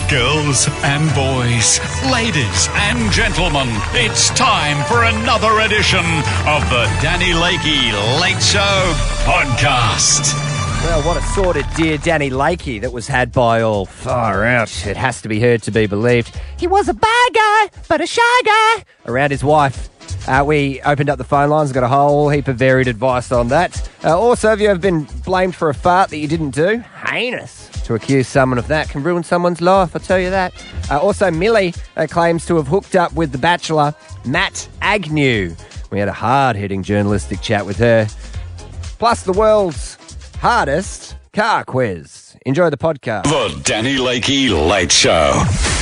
Girls and boys, ladies and gentlemen, it's time for another edition of the Danny Lakey Late Show podcast. Well, what a sordid Dear Danny Lakey that was had by all. Far out. It has to be heard to be believed. He was a bad guy, but a shy guy. Around his wife. We opened up the phone lines, got a whole heap of varied advice on that. Also, if you have been blamed for a fart that you didn't do, heinous. To accuse someone of that can ruin someone's life, I'll tell you that. Also, Millie claims to have hooked up with the Bachelor, Matt Agnew. We had a hard-hitting journalistic chat with her. Plus, the world's hardest car quiz. Enjoy the podcast. The Danny Lakey Late Show.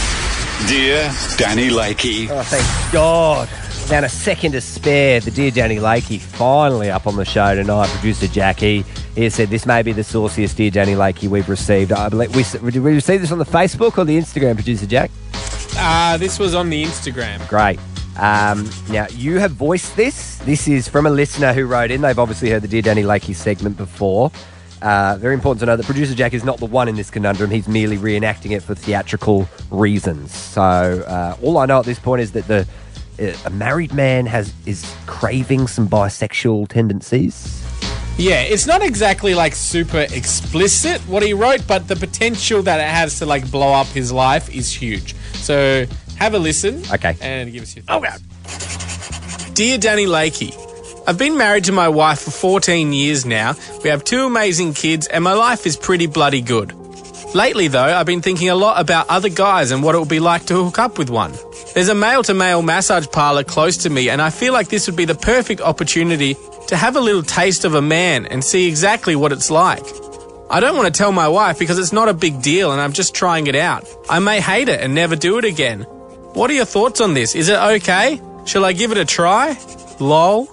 Dear Danny Lakey. Oh, thank God. Down a second to spare. The Dear Danny Lakey finally up on the show tonight. Producer Jackie here said this may be the sauciest Dear Danny Lakey we've received. I believe did we receive this on the Facebook or the Instagram, Producer Jack? This was on the Instagram. Great. Now, you have voiced this. This is from a listener who wrote in. They've obviously heard the Dear Danny Lakey segment before. Very important to know that Producer Jack is not the one in this conundrum. He's merely reenacting it for theatrical reasons. So all I know at this point is that a married man is craving some bisexual tendencies. Yeah, it's not exactly like super explicit what he wrote, but the potential that it has to like blow up his life is huge. So have a listen. Okay. And give us your thoughts. Dear Danny Lakey, I've been married to my wife for 14 years now. We have 2 amazing kids and my life is pretty bloody good. Lately though, I've been thinking a lot about other guys and what it would be like to hook up with one. There's a male-to-male massage parlour close to me and I feel like this would be the perfect opportunity to have a little taste of a man and see exactly what it's like. I don't want to tell my wife because it's not a big deal and I'm just trying it out. I may hate it and never do it again. What are your thoughts on this? Is it okay? Shall I give it a try? Lol.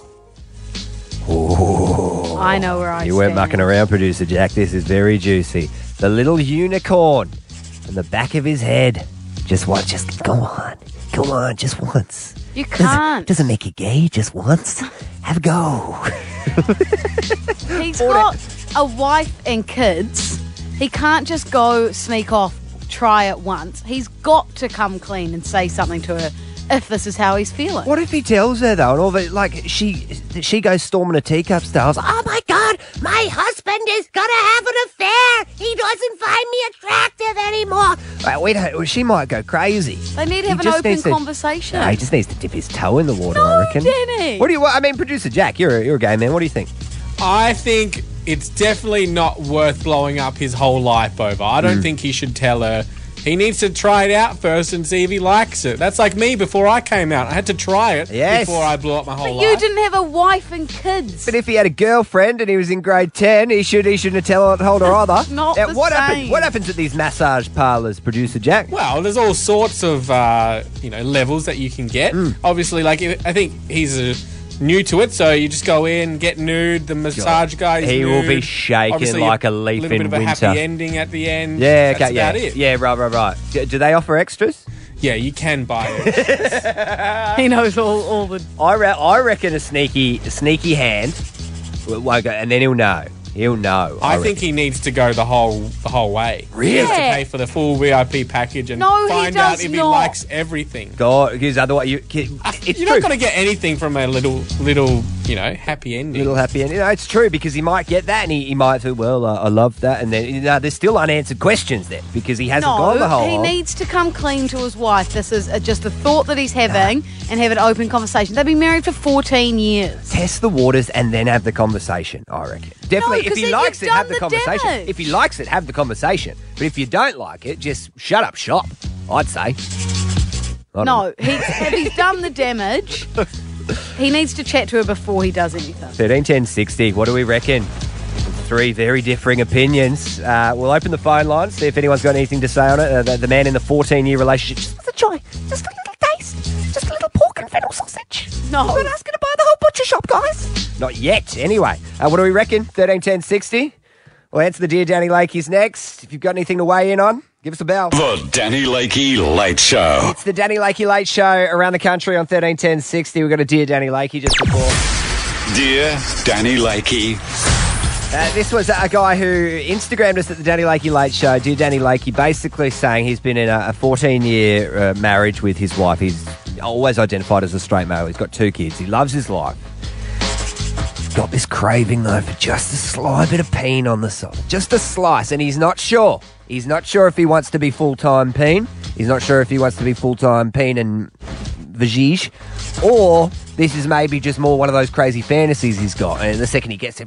Ooh. I know where I You weren't stand. mucking around, Producer Jack. This is very juicy. The little unicorn in the back of his head. Just go on, just once. You can't. Doesn't make it gay, just once. Have a go. He's got a wife and kids. He can't just go sneak off, try it once. He's got to come clean and say something to her if this is how he's feeling. What if he tells her though, and all of it, like she goes storming a teacup style? Oh my God, my husband is gonna have an affair. He doesn't find me attractive anymore. We don't. She might go crazy. They need to He have an just open needs to- conversation. No, he just needs to dip his toe in the water. No, I reckon. Danny. What do you? I mean, Producer Jack, you're a gay man. What do you think? I think it's definitely not worth blowing up his whole life over. I don't think he should tell her. He needs to try it out first and see if he likes it. That's like me before I came out. I had to try it Yes. before I blew up my whole But you life. didn't have a wife and kids. But if he had a girlfriend and he was in grade 10, he shouldn't have told her either. Not Now, the what same. What happens at these massage parlours, Producer Jack? Well, there's all sorts of levels that you can get. Obviously, like I think he's new to it, so you just go in, get nude. The massage guy is He will nude. be shaking Obviously, like a leaf little in bit of a winter. happy ending at the end. Yeah, That's okay, yeah, about it. yeah, right. Do they offer extras? Yeah, you can buy it. He knows all the... I reckon a sneaky hand won't go, and then he'll know. He'll know. I think he needs to go the whole way. Really? He has to Yeah. pay for the full VIP package and No, he find out does if he not. likes everything. God, because otherwise it's You're true. not going to get anything from a little happy ending. Little happy ending. It's true because he might get that and he might think, well, I love that, and then there's still unanswered questions there because he hasn't gone the whole. he needs to come clean to his wife. This is just a thought that he's having and have an open conversation. They've been married for 14 years. Test the waters and then have the conversation, I reckon. Definitely, if 'cause he then likes you've it, have done the the conversation. damage. If he likes it, have the conversation. But if you don't like it, just shut up shop, I'd say. I don't know. No, if he's done the damage, he needs to chat to her before he does anything. 13, 10, 60, what do we reckon? 3 very differing opinions. We'll open the phone lines, see if anyone's got anything to say on it. The man in the 14-year relationship, just wants a try, just a little taste, just a little pork and fennel sausage. No. I'm not asking to buy the whole butcher shop, guys. Not yet, anyway. What do we reckon? 13, 10, 60? We'll answer the Dear Danny Lakeys next. If you've got anything to weigh in on, give us a bell. The Danny Lakey Late Show. It's the Danny Lakey Late Show around the country on 13, 10, 60. We've got a Dear Danny Lakey just before. Dear Danny Lakey. This was a guy who Instagrammed us at the Danny Lakey Late Show. Dear Danny Lakey, basically saying he's been in a 14-year marriage with his wife. He's always identified as a straight male. He's got 2 kids. He loves his life. He's got this craving, though, for just a slight bit of peen on the side. Just a slice, and he's not sure. He's not sure if he wants to be full-time peen. He's not sure if he wants to be full-time peen and vagige, or this is maybe just more one of those crazy fantasies he's got. And the second he gets it,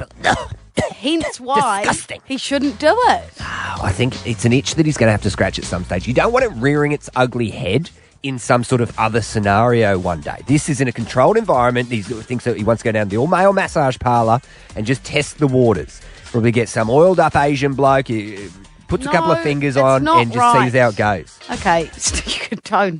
Hence why disgusting. he shouldn't do it. I think it's an itch that he's going to have to scratch at some stage. You don't want it rearing its ugly head in some sort of other scenario one day. This is in a controlled environment. He thinks that he wants to go down to the all-male massage parlour and just test the waters. Probably get some oiled-up Asian bloke, he puts a couple of fingers that's on not and just right. sees how it goes. Okay, you can tone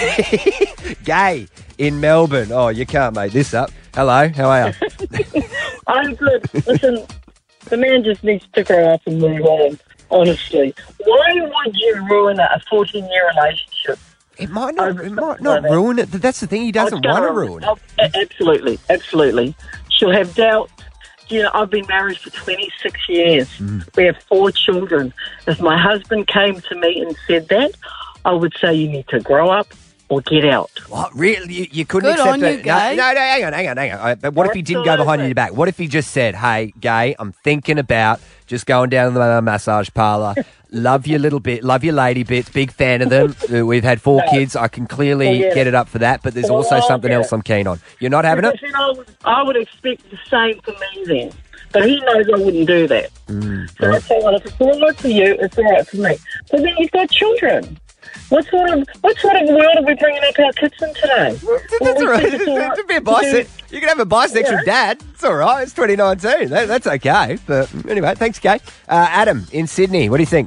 that. Gay in Melbourne. Oh, you can't make this up. Hello, how are you? I'm good. Listen, the man just needs to grow up and move on, honestly. Why would you ruin a 14-year relationship? It might not ruin it. That's the thing. He doesn't want to ruin it. Absolutely, absolutely. She'll have doubt. You know, I've been married for 26 years. We have 4 children. If my husband came to me and said that, I would say you need to grow up or get out. What, really? You couldn't Good accept on you, it? Gay. No, hang on. But what if he didn't go behind your back? What if he just said, hey, Gay, I'm thinking about just going down to the massage parlour. Love your little bit, love your lady bits, big fan of them. We've had 4 kids. I can clearly get it up for that, but there's also something else I'm keen on. You're not having it? I would expect the same for me then. But he knows I wouldn't do that. So I say, well, if it's all right for you, it's all right for me. But then you've got children. What sort of world are we bringing up our kids in today? That's all right. You can have a bisexual dad. It's all right. It's 2019. That's okay. But anyway, thanks, Kay. Adam in Sydney, what do you think?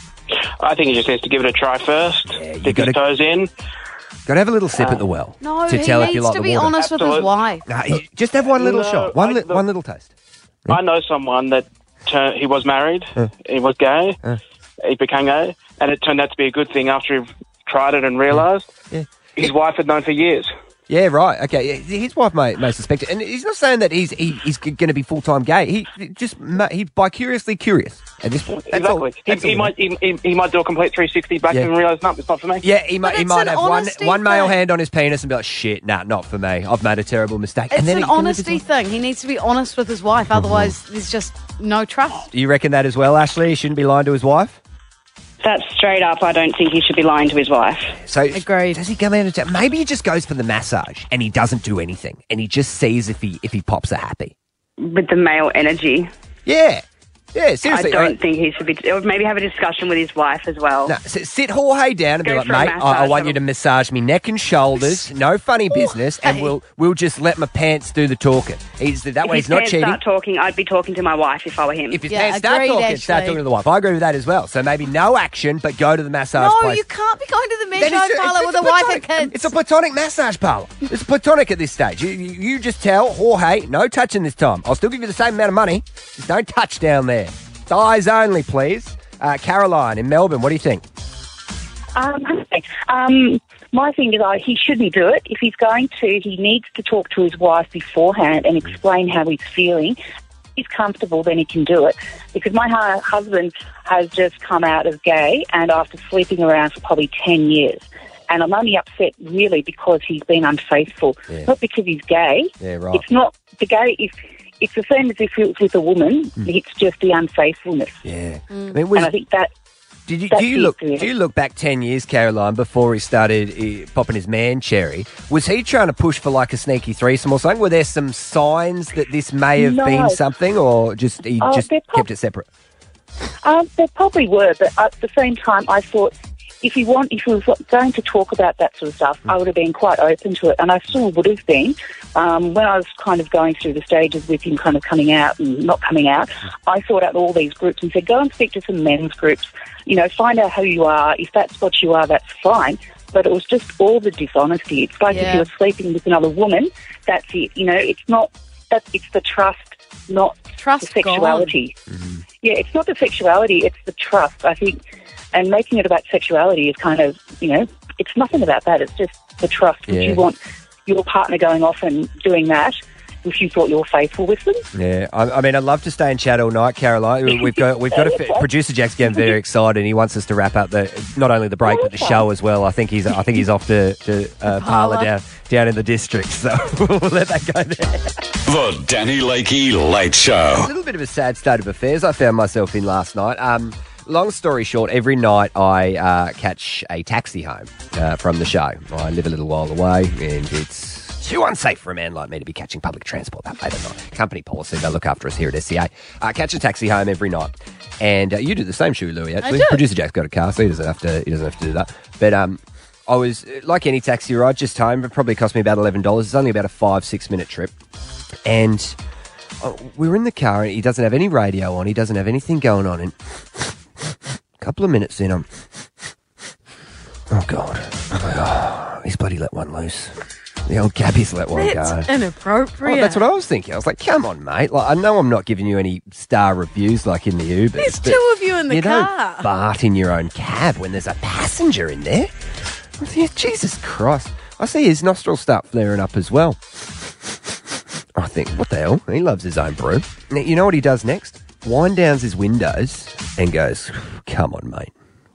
I think he just has to give it a try first. Dip his toes in. Got to have a little sip at the well. No, to he tell if you needs like to the be water. honest with his wife. Just have one little shot. One I little taste. I know someone that he was married, he was gay, he became gay, and it turned out to be a good thing after he tried it and realised. Yeah. His wife had known for years. Yeah, right. Okay, his wife may suspect it, and he's not saying that he's going to be full-time gay. He's bi-curiously curious at this point. That's Exactly. all. He might do a complete 360 back and realise, no, it's not for me. Yeah, he might it's have an honesty one male thing. hand on his penis and be like, shit, nah, not for me. I've made a terrible mistake. It's and then an honesty thing. He needs to be honest with his wife, otherwise there's just no trust. Do you reckon that as well, Ashley? He shouldn't be lying to his wife? That's straight up. I don't think he should be lying to his wife. So Agreed. Does he come out and tell? Maybe he just goes for the massage and he doesn't do anything and he just sees if he pops a happy. With the male energy. Yeah, seriously. I don't think he should be. Or maybe have a discussion with his wife as well. No, sit Jorge down and be Go like, for a mate, I massage. want you to massage me neck and shoulders, no funny business, and we'll just let my pants do the talking. That way If he's his not pants cheating. start talking, I'd be talking to my wife if I were him. If his Yeah, pants start agreed, talking, start Ashley. talking to the wife. I agree with that as well. So maybe no action, but go to the massage No, place. you can't be going to the Then massage parlour with a wife and kids. It's a platonic massage parlour. It's platonic at this stage. You just tell Jorge, no touching this time. I'll still give you the same amount of money. Just don't touch down there. It's eyes only, please. Caroline in Melbourne, what do you think? My thing is he shouldn't do it. If he's going to, he needs to talk to his wife beforehand and explain how he's feeling. If he's comfortable, then he can do it. Because my husband has just come out as gay and after sleeping around for probably 10 years. And I'm only upset really because he's been unfaithful. Yeah. Not because he's gay. Yeah, right. It's not the gay. It's the same as if it was with a woman. It's just the unfaithfulness. Yeah. I mean, And I think that... do you that's it. look back 10 years, Caroline, before he started popping his man cherry? Was he trying to push for like a sneaky threesome or something? Were there some signs that this may have been something, or just he just kept it separate? There probably were, but at the same time, I thought if he was going to talk about that sort of stuff, I would have been quite open to it, and I still would have been. When I was kind of going through the stages with him kind of coming out and not coming out, I sought out all these groups and said, go and speak to some men's groups, find out who you are. If that's what you are, that's fine. But it was just all the dishonesty. It's like if you were sleeping with another woman, that's it. It's not that, it's the trust, not Trust the sexuality. Yeah, it's not the sexuality, it's the trust, I think. And making it about sexuality is kind of, it's nothing about that. It's just the trust. Would you want your partner going off and doing that? if you thought you were faithful with them. Yeah, I mean, I'd love to stay and chat all night, Caroline. We've got producer Jack's getting very excited. He wants us to wrap up not only the break but the show as well. I think he's off to parlour down in the district, so we'll let that go there. The Danny Lakey Late Show. A little bit of a sad state of affairs I found myself in last night. Long story short, every night I catch a taxi home from the show. I live a little while away, and it's too unsafe for a man like me to be catching public transport that late at night. Company policy, they look after us here at SCA. I catch a taxi home every night, and you do the same, Shu Louie, actually. I do. Producer Jack's got a car, so he doesn't have to do that. But I was, like any taxi ride, just home. It probably cost me about $11. It's only about a 5-6 minute trip. And we were in the car, and he doesn't have any radio on. He doesn't have anything going on. And a couple of minutes in, oh, God. I'm like, oh, he's bloody let one loose. The old cabbie's let one go. That's inappropriate. Oh, that's what I was thinking. I was like, come on, mate. Like, I know I'm not giving you any star reviews like in the Ubers. There's but two of you in the you car. don't fart in your own cab when there's a passenger in there. I think, Jesus Christ. I see his nostrils start flaring up as well. I think, what the hell? He loves his own brew. Now, you know what he does next? Wind downs his windows and goes, come on, mate.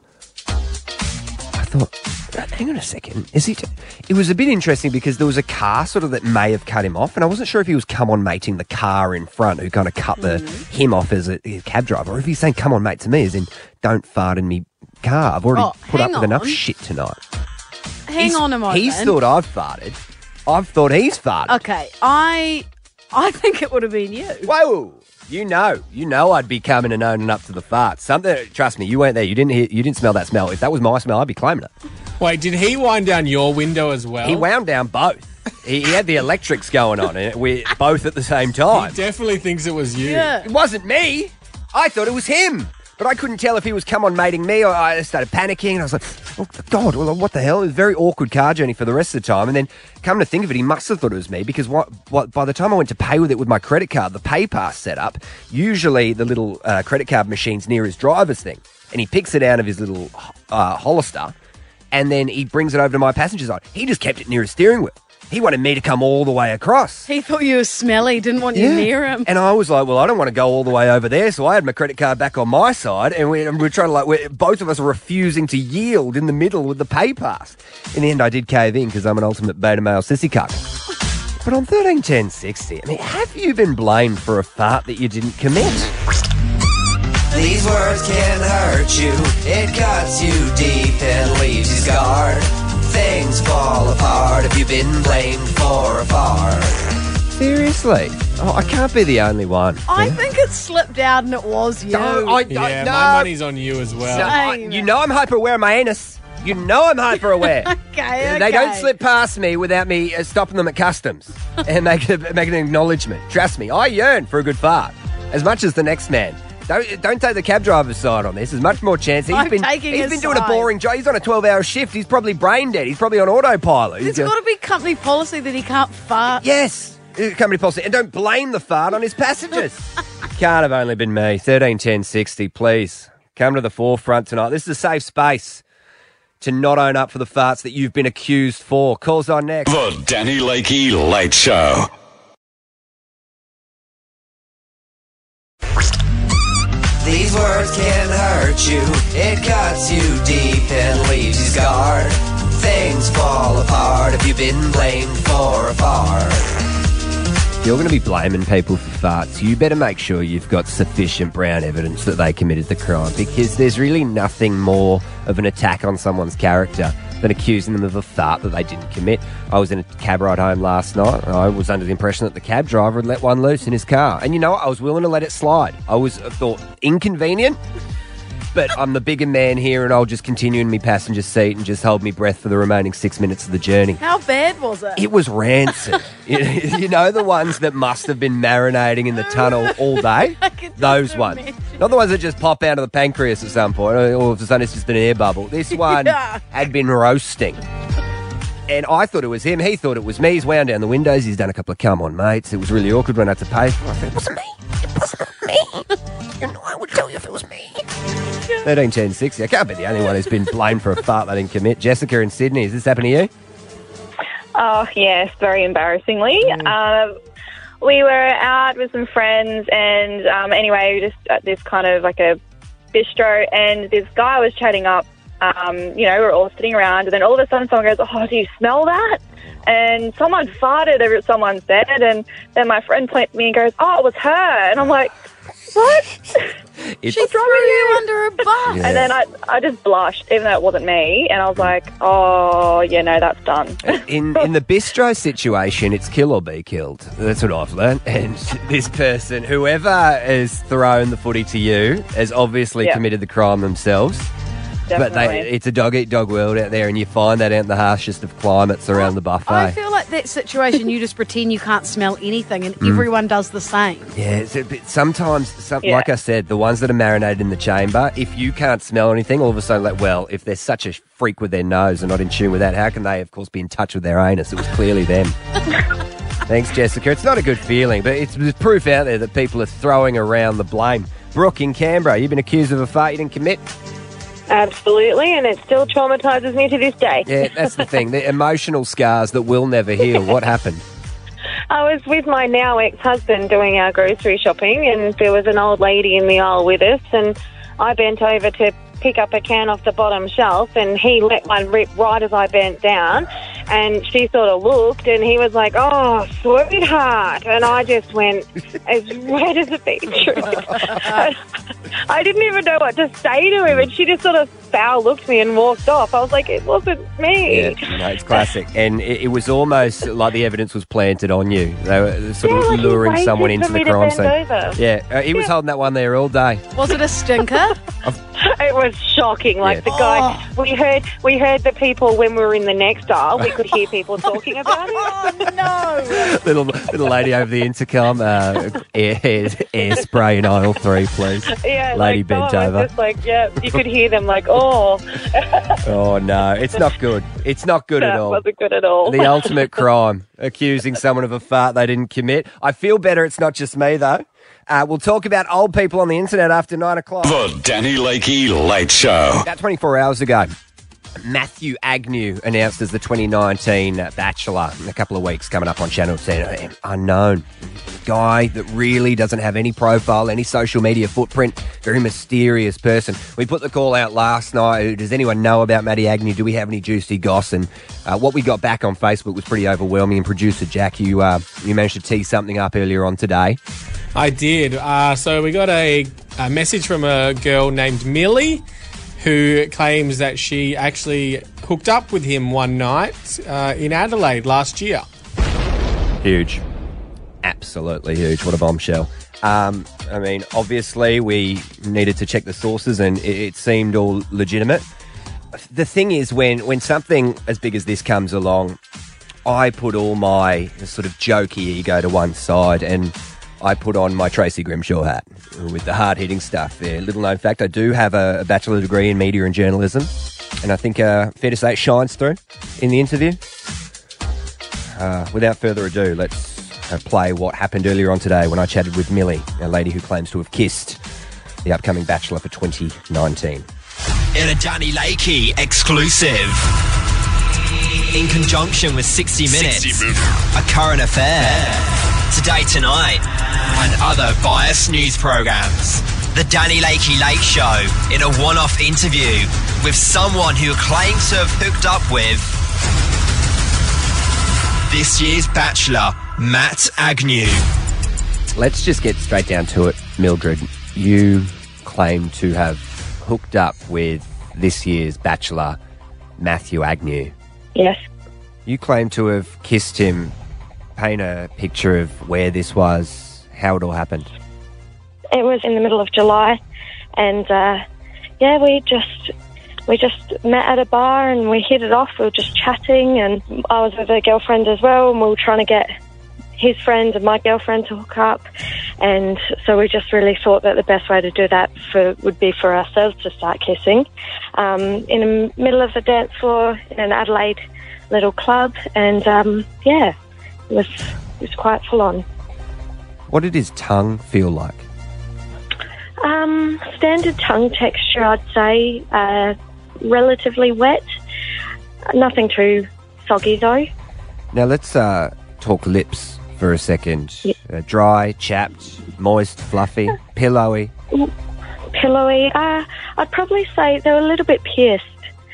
I thought, hang on a second. It was a bit interesting because there was a car sort of that may have cut him off, and I wasn't sure if he was come on mating the car in front who kind of cut him off as a cab driver, or if he's saying come on mate to me as in don't fart in me car. I've already put up with enough shit tonight. Hang on a moment. He's thought I've farted. I've thought he's farted. Okay, I think it would have been you. Whoa. You know I'd be coming and owning up to the fart. Trust me, you weren't there. You didn't smell that smell. If that was my smell, I'd be claiming it. Wait, did he wind down your window as well? He wound down both. He had the electrics going on, and we both at the same time. He definitely thinks it was you. Yeah. It wasn't me. I thought it was him. But I couldn't tell if he was come on mating me, or I started panicking, and I was like, oh, God, well, what the hell? It was a very awkward car journey for the rest of the time. And then, come to think of it, he must have thought it was me, because by the time I went to pay with it with my credit card, the pay pass set up, usually the little credit card machine's near his driver's thing. And he picks it out of his little Hollister, and then he brings it over to my passenger side. He just kept it near his steering wheel. He wanted me to come all the way across. He thought you were smelly, didn't want you near him. And I was like, well, I don't want to go all the way over there. So I had my credit card back on my side, and we're trying to both of us are refusing to yield in the middle with the pay pass. In the end, I did cave in because I'm an ultimate beta male sissy cuck. But on 131060, I mean, have you been blamed for a fart that you didn't commit? These words can hurt you. It cuts you deep and leaves you scarred. Things fall apart if you've been blamed for a fart. Seriously? Oh, I can't be the only one. I think it slipped out and it was you. No, Yeah, my money's on you as well. Same. You know I'm hyper-aware of my anus. You know I'm hyper-aware. Okay. They don't slip past me without me stopping them at customs and make an acknowledgement. Trust me, I yearn for a good fart as much as the next man. Don't take the cab driver's side on this. There's much more chance. He's been doing a boring job. He's on a 12-hour shift. He's probably brain dead. He's probably on autopilot. There's got to be company policy that he can't fart. Yes, company policy. And don't blame the fart on his passengers. Can't have only been me. 131060, please. Come to the forefront tonight. This is a safe space to not own up for the farts that you've been accused for. Calls on next. The Danny Lakey Late Show. These words can hurt you. It cuts you deep and leaves you scarred. Things fall apart if you've been blamed for a fart. If you're going to be blaming people for farts, you better make sure you've got sufficient brown evidence that they committed the crime, because there's really nothing more of an attack on someone's character than accusing them of a fart that they didn't commit. I was in a cab ride home last night, and I was under the impression that the cab driver had let one loose in his car. And you know what? I was willing to let it slide. I thought inconvenient, but I'm the bigger man here, and I'll just continue in my passenger seat and just hold my breath for the remaining 6 minutes of the journey. How bad was it? It was rancid. You know the ones that must have been marinating in the tunnel all day? Those ones. Not the ones that just pop out of the pancreas at some point, or all of a sudden it's just an air bubble. This one had been roasting. And I thought it was him. He thought it was me. He's wound down the windows. He's done a couple of come on mates. It was really awkward when I had to pay. I said, it wasn't me. It wasn't me. You know, I would tell you if it was me. 131060. I can't be the only one who's been blamed for a fart they didn't commit. Jessica in Sydney, has this happened to you? Oh, yes, very embarrassingly. we were out with some friends, and anyway, just at this kind of like a bistro, and this guy was chatting up. We were all sitting around, and then all of a sudden someone goes, "Oh, do you smell that?" And someone farted over someone's bed, and then my friend pointed at me and goes, "Oh, it was her." And I'm like, "What?" She threw you under a bus. Yeah. And then I just blushed, even though it wasn't me, and I was like, "Oh, yeah, no, that's done." In the bistro situation, it's kill or be killed. That's what I've learned. And this person, whoever has thrown the footy to you, has obviously committed the crime themselves. Definitely. But it's a dog-eat-dog world out there, and you find that out in the harshest of climates around the buffet. I feel like that situation, you just pretend you can't smell anything, and everyone does the same. Yeah, but sometimes, like I said, the ones that are marinated in the chamber, if you can't smell anything, all of a sudden, if they're such a freak with their nose and not in tune with that, how can they, of course, be in touch with their anus? It was clearly them. Thanks, Jessica. It's not a good feeling, but there's proof out there that people are throwing around the blame. Brooke in Canberra, you've been accused of a fart you didn't commit. Absolutely, and it still traumatises me to this day. Yeah, that's the thing. The emotional scars that will never heal. What happened? I was with my now ex-husband doing our grocery shopping, and there was an old lady in the aisle with us, and I bent over to pick up a can off the bottom shelf, and he let one rip right as I bent down, and she sort of looked, and he was like, "Oh, sweetheart," and I just went as red as a beetroot. I didn't even know what to say to him, and she just sort of foul-looked me and walked off. I was like, it wasn't me. Yeah, no, it's classic. And it was almost like the evidence was planted on you. They were sort of luring someone into the crime scene. Yeah, he was holding that one there all day. Was it a stinker? It was shocking. Like the guy, we heard the people when we were in the next aisle. We could hear people talking about it. Oh no! little lady over the intercom, air spray in aisle 3, please. Yeah, lady bent over. Just you could hear them like, oh. Oh no, it's not good. It's not good at all. That wasn't good at all. The ultimate crime, accusing someone of a fart they didn't commit. I feel better. It's not just me though. We'll talk about old people on the internet after 9 o'clock. The Danny Lakey Late Show. About 24 hours ago, Matthew Agnew announced as the 2019 Bachelor in a couple of weeks coming up on Channel 10. Unknown. Guy that really doesn't have any profile, any social media footprint. Very mysterious person. We put the call out last night. Does anyone know about Matty Agnew? Do we have any juicy goss? And what we got back on Facebook was pretty overwhelming. And producer Jack, you managed to tee something up earlier on today. I did. So we got a message from a girl named Millie who claims that she actually hooked up with him one night in Adelaide last year. Huge. Absolutely huge. What a bombshell. Obviously we needed to check the sources and it seemed all legitimate. The thing is, when something as big as this comes along, I put all my sort of jokey ego to one side and I put on my Tracy Grimshaw hat with the hard-hitting stuff there. Little known fact, I do have a bachelor degree in media and journalism, and I think fair to say it shines through in the interview. Without further ado, let's play what happened earlier on today when I chatted with Millie, a lady who claims to have kissed the upcoming Bachelor for 2019. In a Danny Lakey exclusive. In conjunction with 60 Minutes, a current affair. Today Tonight, and other biased news programs. The Danny Lakey Late Show in a one-off interview with someone who claims to have hooked up with this year's Bachelor, Matt Agnew. Let's just get straight down to it, Mildred. You claim to have hooked up with this year's Bachelor, Matthew Agnew. Yes. You claim to have kissed him. Paint a picture of where this was, how it all happened. It was in the middle of July, and we just met at a bar and we hit it off. We were just chatting, and I was with a girlfriend as well, and we were trying to get his friend and my girlfriend to hook up, and so we just really thought that the best way to do that would be for ourselves to start kissing in the middle of the dance floor in an Adelaide little club, and it was quite full on. What did his tongue feel like? Standard tongue texture, I'd say. Relatively wet. Nothing too soggy though. Now let's talk lips for a second. Dry, chapped, moist, fluffy, pillowy. Pillowy. I'd probably say they were a little bit pierced.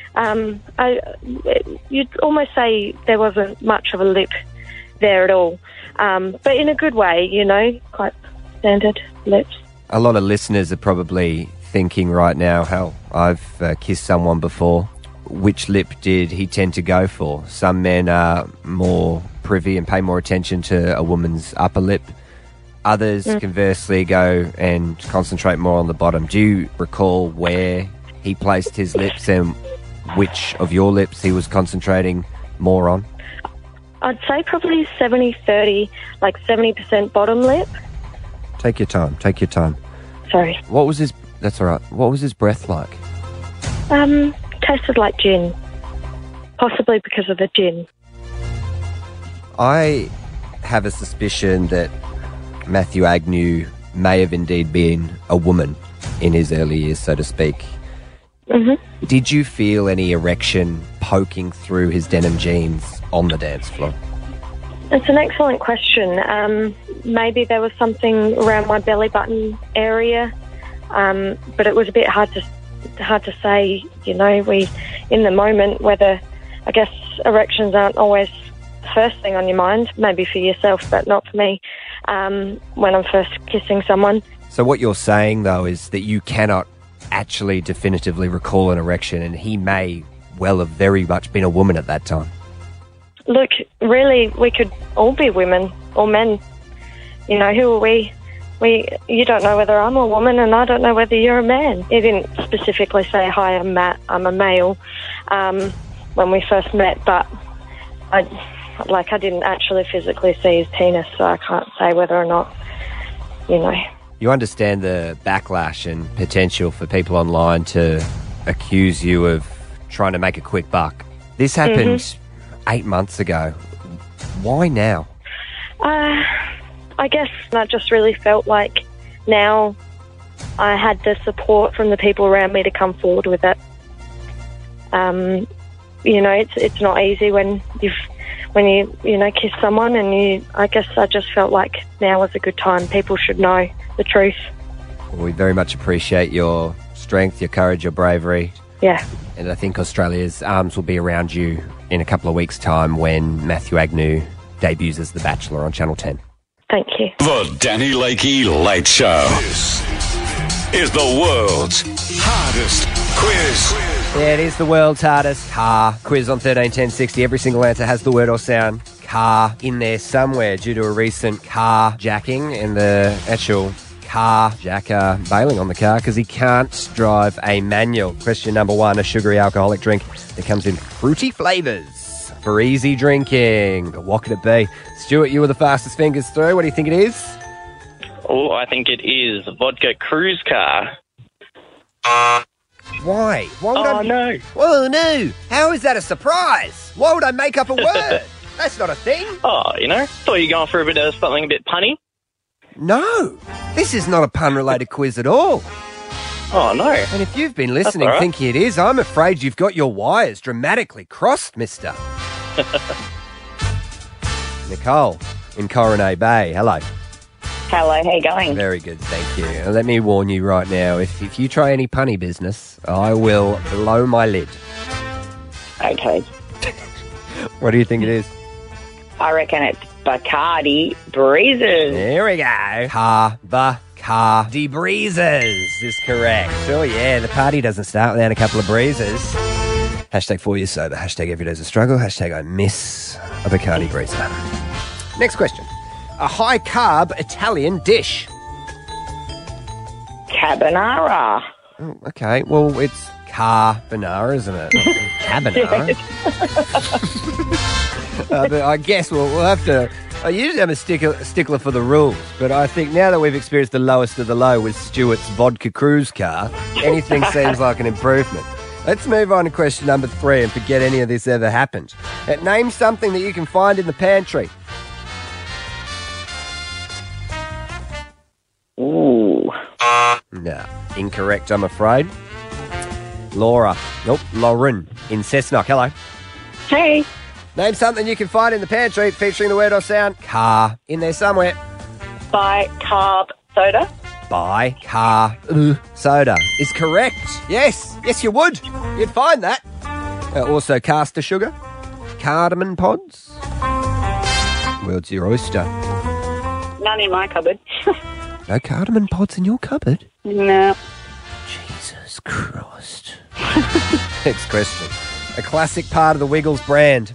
You'd almost say there wasn't much of a lip there at all, but in a good way, you know, quite standard lips. A lot of listeners are probably thinking right now, how I've kissed someone before. Which lip did he tend to go for? Some men are more privy and pay more attention to a woman's upper lip. Others, conversely, go and concentrate more on the bottom. Do you recall where he placed his lips and which of your lips he was concentrating more on? I'd say probably 70-30, like 70% bottom lip. Take your time. Take your time. Sorry. What was his... That's all right. What was his breath like? Tasted like gin. Possibly because of the gin. I have a suspicion that Matthew Agnew may have indeed been a woman in his early years, so to speak. Mm-hmm. Did you feel any erection poking through his denim jeans on the dance floor? It's an excellent question. Maybe there was something around my belly button area, but it was a bit hard to say. You know, in the moment, whether I guess erections aren't always the first thing on your mind. Maybe for yourself, but not for me. When I'm first kissing someone. So what you're saying though is that you cannot actually definitively recall an erection, and he may well have very much been a woman at that time. Look, really, we could all be women or men. You know, who are we? You don't know whether I'm a woman, and I don't know whether you're a man. He didn't specifically say, "Hi, I'm Matt. I'm a male," when we first met, but I didn't actually physically see his penis, so I can't say whether or not, you know. You understand the backlash and potential for people online to accuse you of trying to make a quick buck. This happened 8 months ago. Why now? I guess I just really felt like now I had the support from the people around me to come forward with it. You know, it's not easy when you kiss someone, and I guess I just felt like now was a good time. People should know the truth. Well, we very much appreciate your strength, your courage, your bravery. Yeah. And I think Australia's arms will be around you in a couple of weeks' time when Matthew Agnew debuts as The Bachelor on Channel 10. Thank you. The Danny Lakey Late Show. This is the world's hardest quiz. Yeah, it is the world's hardest quiz on 131060. Every single answer has the word or sound car in there somewhere due to a recent carjacking, and the actual carjacker bailing on the car because he can't drive a manual. Question number 1, a sugary alcoholic drink that comes in fruity flavours for easy drinking. What could it be? Stuart, you were the fastest fingers through. What do you think it is? Oh, I think it is vodka cruise car. Why? Why would I... no. Oh, no. How is that a surprise? Why would I make up a word? That's not a thing. Oh, you know, thought you were going for a bit of something a bit punny. No, this is not a pun-related quiz at all. Oh, no. And if you've been listening all right. thinking it is, I'm afraid you've got your wires dramatically crossed, mister. Nicole in Coronet Bay, hello. Hello, how you going? Very good, thank you. Let me warn you right now, if you try any punny business, I will blow my lid. Okay. What do you think it is? I reckon it's Bacardi Breezes. There we go. Bacardi Breezes is correct. Oh yeah, the party doesn't start without a couple of breezes. Hashtag 4 years sober. Hashtag every day's a struggle. Hashtag I miss a Bacardi Breezer. Next question. A high-carb Italian dish. Carbonara. Oh, okay, well, it's carbonara, isn't it? Carbonara. But I guess we'll have to... I usually am a stickler for the rules, but I think now that we've experienced the lowest of the low with Stuart's vodka cruise car, anything seems like an improvement. Let's move on to question number 3 and forget any of this ever happened. Name something that you can find in the pantry. Ooh. No, incorrect, I'm afraid. Lauren in Cessnock, hello. Hey. Name something you can find in the pantry featuring the word or sound car in there somewhere. Bicarb soda. Soda is correct. Yes, you would. You'd find that. Also, caster sugar, cardamom pods. World's your oyster. None in my cupboard. No cardamom pods in your cupboard? No. Jesus Christ. Next question. A classic part of the Wiggles brand.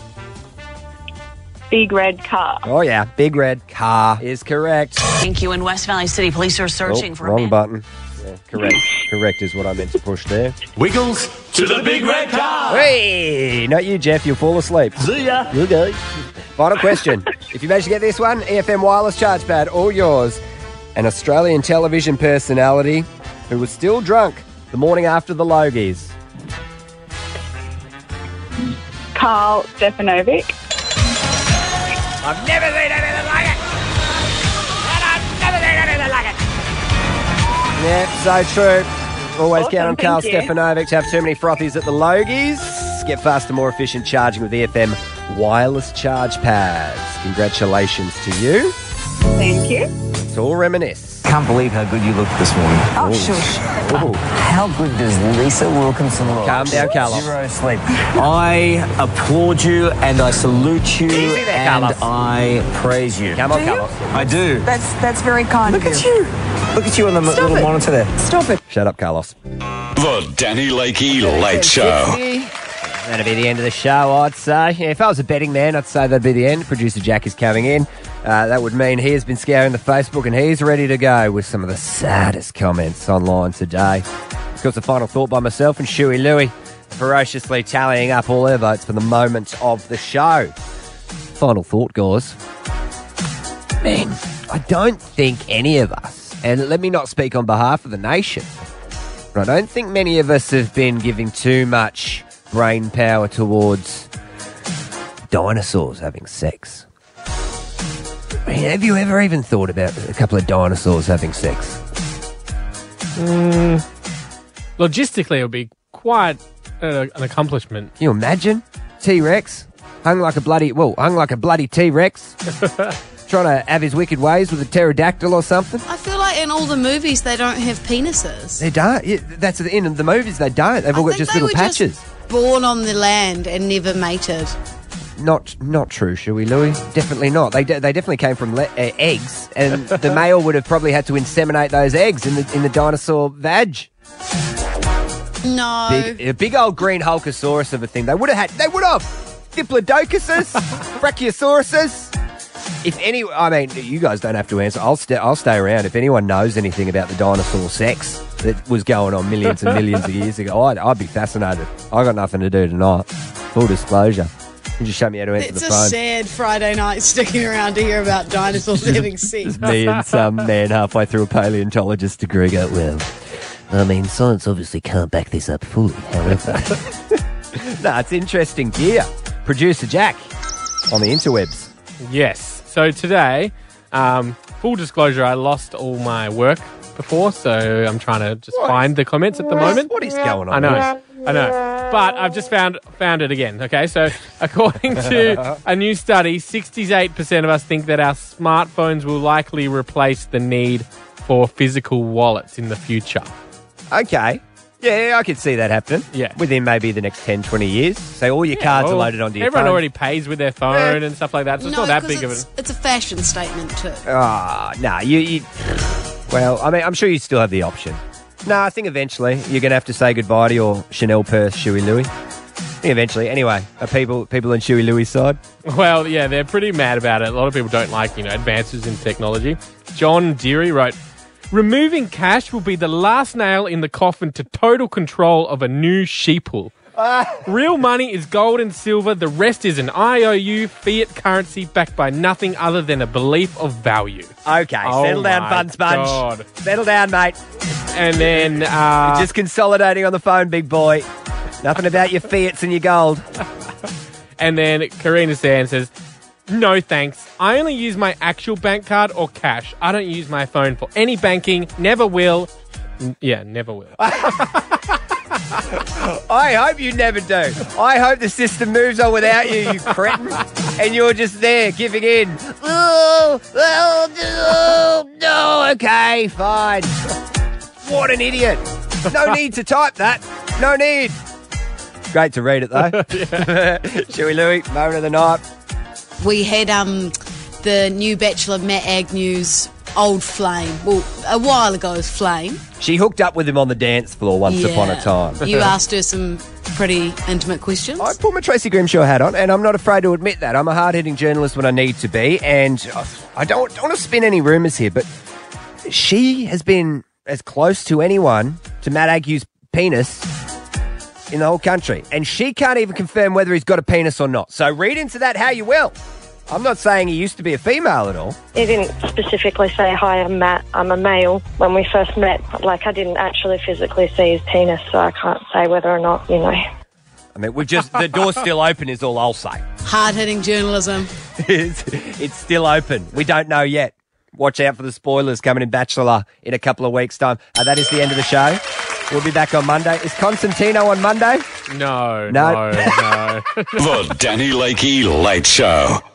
Big red car. Oh, yeah. Big red car is correct. Thank you. In West Valley City, police are searching for a wrong man. button. Yeah, correct. Correct is what I meant to push there. Wiggles to the big red car. Hey, not you, Jeff. You'll fall asleep. See ya. Okay. Final question. If you manage to get this one, EFM wireless charge pad, all yours. An Australian television personality who was still drunk the morning after the Logies. Carl Stefanovic. I've never seen anything like it. And I've never seen anything like it. Yeah, so true. Always Awesome, count on Carl thank you. Stefanovic to have too many frothies at the Logies. Get faster, more efficient charging with EFM wireless charge pads. Congratulations to you. Thank you. Let's all reminisce. Can't believe how good you look this morning. Oh, shush. How good does Lisa Wilkinson look? Calm down, Carlos. 0 sleep. I applaud you and I salute you Easy there, and Carlos. I praise you. Come on, Do you? Carlos. I do. That's very kind Look of at you. Look at you on the little it. monitor there. Stop it. Shut up, Carlos. The Danny Lakey Late Show. That'll be the end of the show, I'd say. Yeah, if I was a betting man, I'd say that'd be the end. Producer Jack is coming in. That would mean he has been scouring the Facebook and he's ready to go with some of the saddest comments online today. Of course, a final thought by myself and Shuey Louie, ferociously tallying up all their votes for the moment of the show. Final thought, guys. Man, I don't think any of us, and let me not speak on behalf of the nation, but I don't think many of us have been giving too much brain power towards dinosaurs having sex. I mean, have you ever even thought about a couple of dinosaurs having sex? Logistically, it would be quite an accomplishment. Can you imagine? T-Rex hung like a bloody T-Rex, trying to have his wicked ways with a pterodactyl or something. I feel like in all the movies they don't have penises. They don't. Yeah, that's the end of the movies. They don't. They've all got just little patches. Born on the land and never mated. Not true, Shuey Louie. Definitely not. They definitely came from eggs, and the male would have probably had to inseminate those eggs in the dinosaur vag. No. A big old green Hulkosaurus of a thing. They would have. Diplodocuses, Brachiosauruses. If any, I mean, you guys don't have to answer. I'll stay around. If anyone knows anything about the dinosaur sex that was going on millions and millions of years ago, I'd be fascinated. I got nothing to do tonight. Full disclosure. You just show me how to answer It's the a phone. sad Friday night sticking around to hear about dinosaurs having sex. Me and some man halfway through a paleontologist degree go, well, I mean, science obviously can't back this up fully, however. No, it's interesting gear. Producer Jack on the interwebs. Yes. So today, full disclosure, I lost all my work before, so I'm trying to just find the comments at the moment. What is going on? I know. But I've just found it again. Okay, so according to a new study, 68% of us think that our smartphones will likely replace the need for physical wallets in the future. Okay. Yeah, I could see that happening. Yeah. Within maybe the next 10, 20 years. So all your cards are Well, loaded onto your everyone phone. already pays with their phone and stuff like that, so it's not that 'cause big of it's a fashion statement too. You well, I mean, I'm sure you still have the option. No, I think eventually you're going to have to say goodbye to your Chanel purse, Shuey Louie. I think eventually. Anyway, are people on Shuey Louie's side? Well, yeah, they're pretty mad about it. A lot of people don't like, advances in technology. John Deary wrote, removing cash will be the last nail in the coffin to total control of a new sheeple. Real money is gold and silver. The rest is an IOU fiat currency backed by nothing other than a belief of value. Okay, settle down, Bun Sponge. God. Settle down, mate. And then... You're just consolidating on the phone, big boy. Nothing about your fiats and your gold. And then Karina Sand says, no thanks. I only use my actual bank card or cash. I don't use my phone for any banking. Never will. Yeah, never will. I hope you never do. I hope the system moves on without you, you cretin, and you're just there giving in. No, okay, fine. What an idiot. No need to type that. No need. Great to read it, though. Chewy Louie, moment of the night. We had the new Bachelor, Matt Agnew's old flame. Well, a while ago's flame. She hooked up with him on the dance floor once upon a time. You asked her some pretty intimate questions. I put my Tracy Grimshaw hat on, and I'm not afraid to admit that. I'm a hard-hitting journalist when I need to be, and I don't want to spin any rumours here, but she has been as close to anyone to Matt Agnew's penis in the whole country, and she can't even confirm whether he's got a penis or not. So read into that how you will. I'm not saying he used to be a female at all. He didn't specifically say, hi, I'm Matt, I'm a male. When we first met, I didn't actually physically see his penis, so I can't say whether or not, I mean, the door's still open is all I'll say. Hard-hitting journalism. It's still open. We don't know yet. Watch out for the spoilers coming in Bachelor in a couple of weeks' time. That is the end of the show. We'll be back on Monday. Is Constantino on Monday? No. The Danny Lakey Late Show.